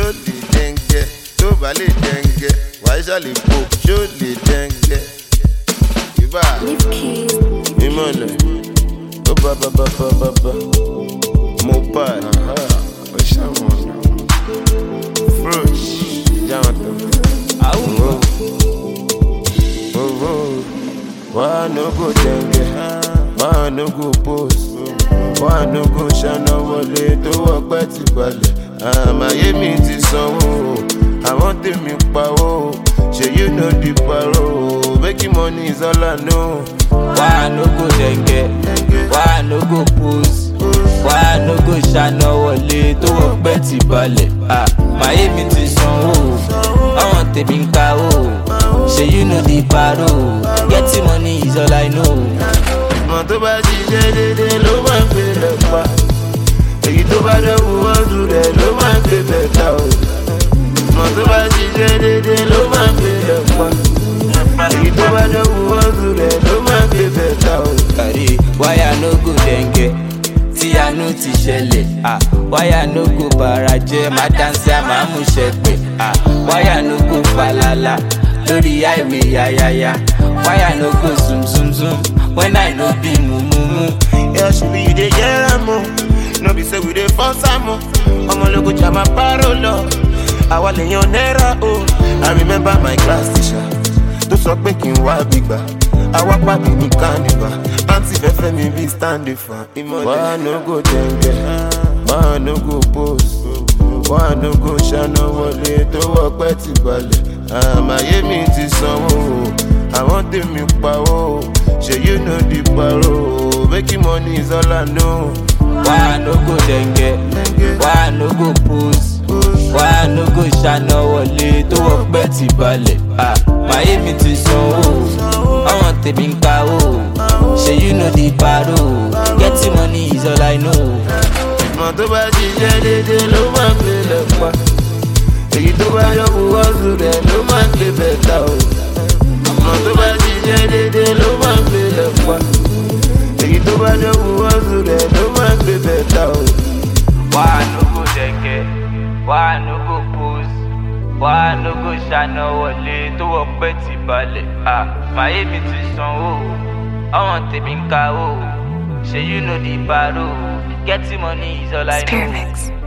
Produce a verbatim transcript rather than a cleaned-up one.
ṣó lè dẹ́ngẹ́ tó bá lè dẹ́ngẹ́ wàá ṣàlè po ṣó lè dẹ́ngẹ́. Ibà ìmọ̀lẹ̀ ó bá bá bá bá bá bá mo bá ẹ̀ ó ṣàwọn fruit jáwọn tó. Àwùjọ why no go denge, why no go post, why no go ṣáná wọlé tó wọ́pẹ́ ti balẹ̀. Àmàyé mi ti sanwó, àwọn tèmi pawó, ṣe you know the paro, making money is all I know. Why no go denge, why no go post, why no go ṣáná wọlé tó wọ́pẹ́ ti balẹ̀. Àmàyé mi ti sanwó, àwọn tèmi pawó. Say you know the paro, getting money is all I know. Mo tó bá ṣiṣẹ́ dédé ló máa ń gbé lẹ́pa. Èyí tó bá dẹ́kun wọ́ọ̀dù rẹ̀ ló máa ń gbé bẹ̀ta o. Mo tó bá ṣiṣẹ́ dédé ló máa ń gbé lẹ́pa. Èyí tó bá dẹ́kun wọ́ọ̀dù rẹ̀ ló máa ń gbé bẹ̀ta o. Kàrí wáyà no go denge, tí àánú ti ṣẹlẹ̀. Wáyà no go bàrà jẹ́, má dáńsí àmà mú ṣẹpẹ̀. Wáyà no go falala. Lórí highway yayaya, why I no go zoom zoom zoom when I no be mumumu. Yeah, she be you dey hear am o, no be say we dey force am o. Ọmọ ológun jama parolo, àwa lèèyàn náírà o. I remember my class teacher tó sọ pé kí n wá gbígbà. Àwa pàdé ní carnival, àǹtí fẹ́fẹ́ mi bí standing fan. Why no go denge, why no go post, why no go ṣáná wọlé tó wọ́pẹ́ ti balẹ̀. Àmàyé mi ti sanwó, àwọn tèmi pawó, ṣe you know the paro, making money is all I know. Why no go denge, why no go post, why no go ṣáná wọlé tó wọ́pẹ́ ti balẹ̀. Àmàyé mi ti sanwó, àwọn tèmi pawó, ṣe you know the paro, getting money is all I know. Mo tó bá ṣiṣẹ́ dédé ló máa ń gbé lẹ́pa. Èyí tó bá yọ̀kù wọ́ọ̀sù rẹ̀ ló máa ń gbé bẹ̀ta o. Ọmọ tó bá ṣiṣẹ́ dédé ló máa ń gbé lẹ́pa. Èyí tó bá yọ̀kù wọ́ọ̀sù rẹ̀ ló máa ń gbé bẹ̀ta o. Why no go denge, why no go post, why no go ṣáná wọlé tó wọ́pẹ́ ti balẹ̀. Àmàyé mi ti sanwó, àwọn tèmi ń kawó, ṣe you know the paro, getting money is all I know.